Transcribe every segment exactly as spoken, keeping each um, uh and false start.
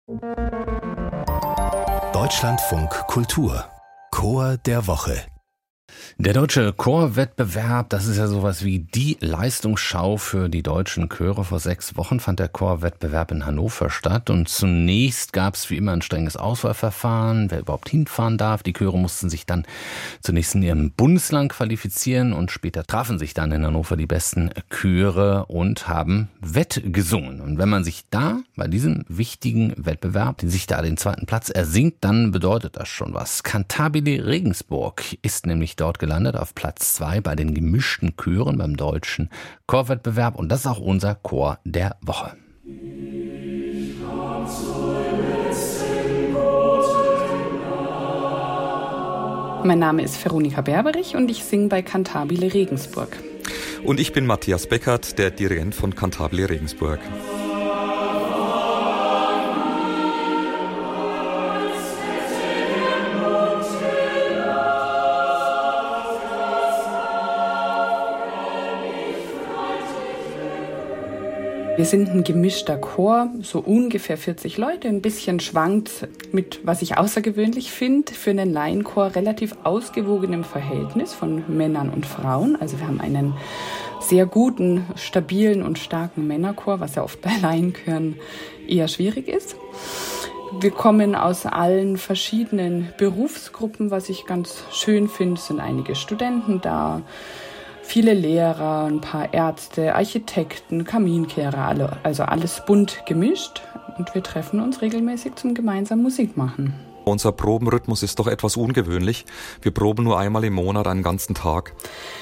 Deutschlandfunk Kultur Chor der Woche. Der Deutsche Chorwettbewerb, das ist ja sowas wie die Leistungsschau für die deutschen Chöre. Vor sechs Wochen fand der Chorwettbewerb in Hannover statt und zunächst gab es wie immer ein strenges Auswahlverfahren, wer überhaupt hinfahren darf. Die Chöre mussten sich dann zunächst in ihrem Bundesland qualifizieren und später trafen sich dann in Hannover die besten Chöre und haben wettgesungen. Und wenn man sich da bei diesem wichtigen Wettbewerb, sich da den zweiten Platz ersingt, dann bedeutet das schon was. Cantabile Regensburg ist nämlich dort gelandet auf Platz zwei bei den gemischten Chören beim Deutschen Chorwettbewerb und das ist auch unser Chor der Woche. Mein Name ist Veronika Berberich und ich singe bei Cantabile Regensburg. Und ich bin Matthias Beckert, der Dirigent von Cantabile Regensburg. Wir sind ein gemischter Chor, so ungefähr vierzig Leute. Ein bisschen schwankt mit, was ich außergewöhnlich finde, für einen Laienchor relativ ausgewogenem Verhältnis von Männern und Frauen. Also wir haben einen sehr guten, stabilen und starken Männerchor, was ja oft bei Laienchören eher schwierig ist. Wir kommen aus allen verschiedenen Berufsgruppen, was ich ganz schön finde. Es sind einige Studenten da. Viele Lehrer, ein paar Ärzte, Architekten, Kaminkehrer, alle, also alles bunt gemischt. Und wir treffen uns regelmäßig zum gemeinsamen Musik machen. Unser Probenrhythmus ist doch etwas ungewöhnlich. Wir proben nur einmal im Monat einen ganzen Tag.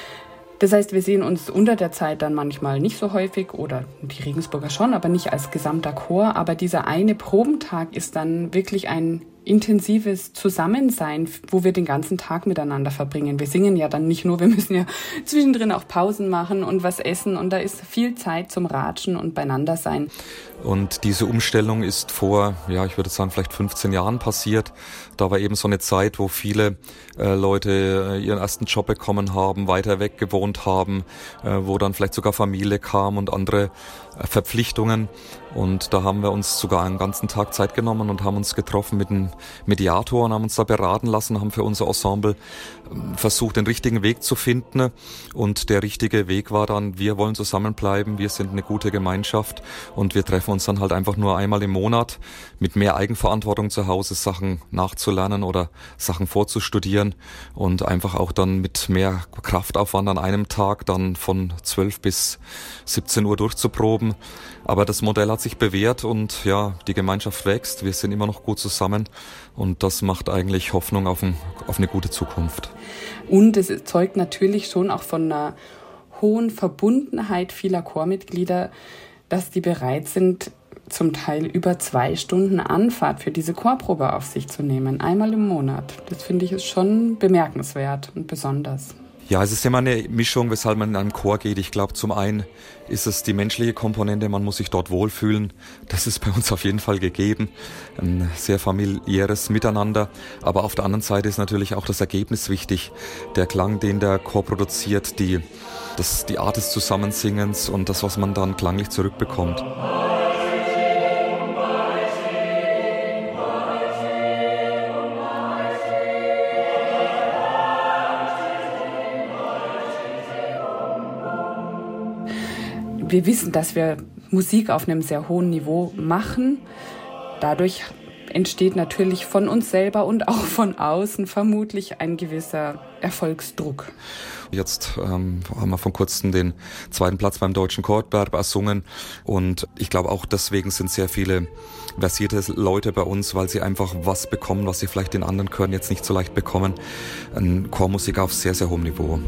Das heißt, wir sehen uns unter der Zeit dann manchmal nicht so häufig oder die Regensburger schon, aber nicht als gesamter Chor. Aber dieser eine Probentag ist dann wirklich ein intensives Zusammensein, wo wir den ganzen Tag miteinander verbringen. Wir singen ja dann nicht nur, wir müssen ja zwischendrin auch Pausen machen und was essen und da ist viel Zeit zum Ratschen und beieinander sein. Und diese Umstellung ist vor, ja, ich würde sagen, vielleicht fünfzehn Jahren passiert. Da war eben so eine Zeit, wo viele äh, Leute äh, ihren ersten Job bekommen haben, weiter weg gewohnt haben, äh, wo dann vielleicht sogar Familie kam und andere äh, Verpflichtungen. Und da haben wir uns sogar einen ganzen Tag Zeit genommen und haben uns getroffen mit einem Mediator und haben uns da beraten lassen, haben für unser Ensemble versucht, den richtigen Weg zu finden. Und der richtige Weg war dann, wir wollen zusammenbleiben, wir sind eine gute Gemeinschaft und wir treffen uns dann halt einfach nur einmal im Monat mit mehr Eigenverantwortung zu Hause, Sachen nachzulernen oder Sachen vorzustudieren und einfach auch dann mit mehr Kraftaufwand an einem Tag dann von zwölf bis siebzehn Uhr durchzuproben. Aber das Modell hat sich bewährt und ja, die Gemeinschaft wächst, wir sind immer noch gut zusammen und das macht eigentlich Hoffnung auf, ein, auf eine gute Zukunft. Und es zeugt natürlich schon auch von einer hohen Verbundenheit vieler Chormitglieder, dass die bereit sind, zum Teil über zwei Stunden Anfahrt für diese Chorprobe auf sich zu nehmen, einmal im Monat. Das finde ich ist schon bemerkenswert und besonders. Ja, es ist immer eine Mischung, weshalb man in einem Chor geht. Ich glaube, zum einen ist es die menschliche Komponente, man muss sich dort wohlfühlen. Das ist bei uns auf jeden Fall gegeben. Ein sehr familiäres Miteinander. Aber auf der anderen Seite ist natürlich auch das Ergebnis wichtig. Der Klang, den der Chor produziert, die, das, die Art des Zusammensingens und das, was man dann klanglich zurückbekommt. Wir wissen, dass wir Musik auf einem sehr hohen Niveau machen. Dadurch entsteht natürlich von uns selber und auch von außen vermutlich ein gewisser Erfolgsdruck. Jetzt ähm, haben wir vor kurzem den zweiten Platz beim Deutschen Chorwettbewerb ersungen und ich glaube auch deswegen sind sehr viele versierte Leute bei uns, weil sie einfach was bekommen, was sie vielleicht in anderen Chören jetzt nicht so leicht bekommen. Ein Chormusik auf sehr, sehr hohem Niveau.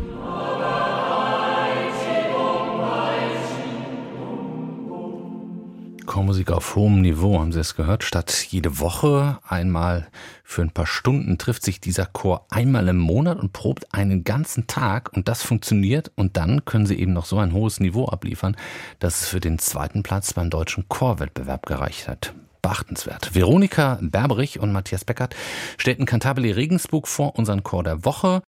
Chormusik auf hohem Niveau, haben Sie es gehört? Statt jede Woche einmal für ein paar Stunden trifft sich dieser Chor einmal im Monat und probt einen ganzen Tag und das funktioniert und dann können Sie eben noch so ein hohes Niveau abliefern, dass es für den zweiten Platz beim Deutschen Chorwettbewerb gereicht hat. Beachtenswert. Veronika Berberich und Matthias Beckert stellten Cantabile Regensburg vor, unseren Chor der Woche.